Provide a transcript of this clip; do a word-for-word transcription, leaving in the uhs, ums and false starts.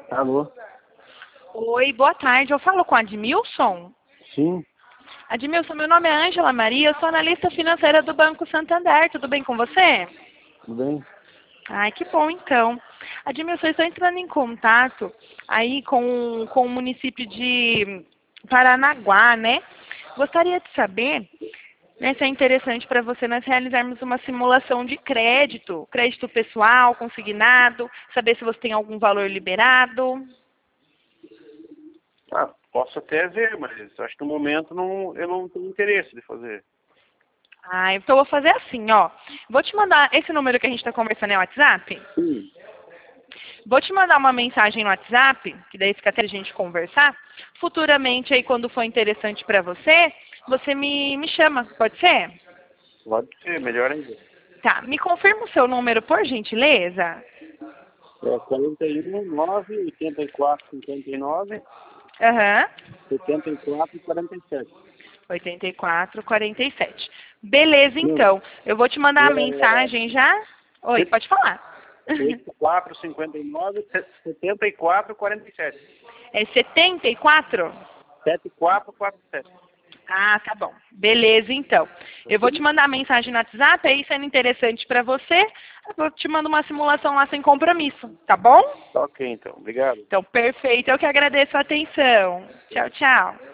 Alô? Oi, boa tarde. Eu falo com a Admilson? Sim, Admilson, meu nome é Ângela Maria, eu sou analista financeira do Banco Santander. Tudo bem com você? tudo bem? Ai, que bom então. Admilson, eu estou entrando em contato aí com, com o município de Paranaguá, né? Gostaria de saber, né, se é interessante para você nós realizarmos uma simulação de crédito, crédito pessoal, consignado, saber se você tem algum valor liberado. Ah, posso até ver, mas acho que no momento não, eu não tenho interesse de fazer. Ah, então eu vou fazer assim, ó. Vou te mandar esse número que a gente está conversando é o WhatsApp? Sim. Vou te mandar uma mensagem no WhatsApp, que daí fica até a gente conversar. Futuramente, aí, quando for interessante para você, você me, me chama, pode ser? Pode ser, melhor ainda. Tá, me confirma o seu número, por gentileza. É quarenta e um, nove, oitenta e quatro, cinquenta e nove, Aham. setenta e quatro, quarenta e sete. oitenta e quatro, quarenta e sete. Beleza, Não, então. Eu vou te mandar a é mensagem já. Oi, pode falar. oitenta e quatro, cinquenta e nove, setenta e quatro, quarenta e sete. É setenta e quatro? setenta e quatro, quarenta e sete. Ah, tá bom. Beleza, então. Eu vou te mandar a mensagem no WhatsApp, aí sendo interessante para você, eu te mando uma simulação lá sem compromisso, tá bom? Ok, então. Obrigado. Então, perfeito. Eu que agradeço a atenção. Tchau, tchau.